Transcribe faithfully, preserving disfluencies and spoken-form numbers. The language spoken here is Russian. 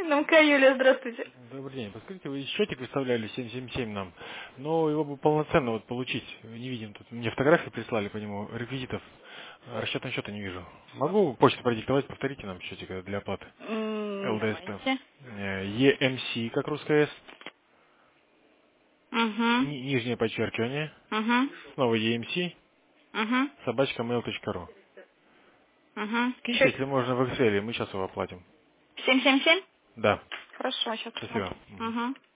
Ну-ка, Юля, здравствуйте. Добрый день. Подскажите, вы счетик выставляли семь семь семь нам, но его бы полноценно вот получить не видим тут. Мне фотографии прислали по нему, реквизитов. А расчетного счета не вижу. Могу почту продиктовать, повторите нам счетик э, для оплаты. М, ЛДС-то. Давайте. Э, E M C, как русская С, Угу. ни- нижнее подчеркивание, Угу. снова E M C, Угу. собачка mail точка ру. Угу. Скиньте, Счет если можно, в Excel, мы сейчас его оплатим. семь семь семь? Да, Хорошо, сейчас спасибо. посмотрим. Мгм. Угу.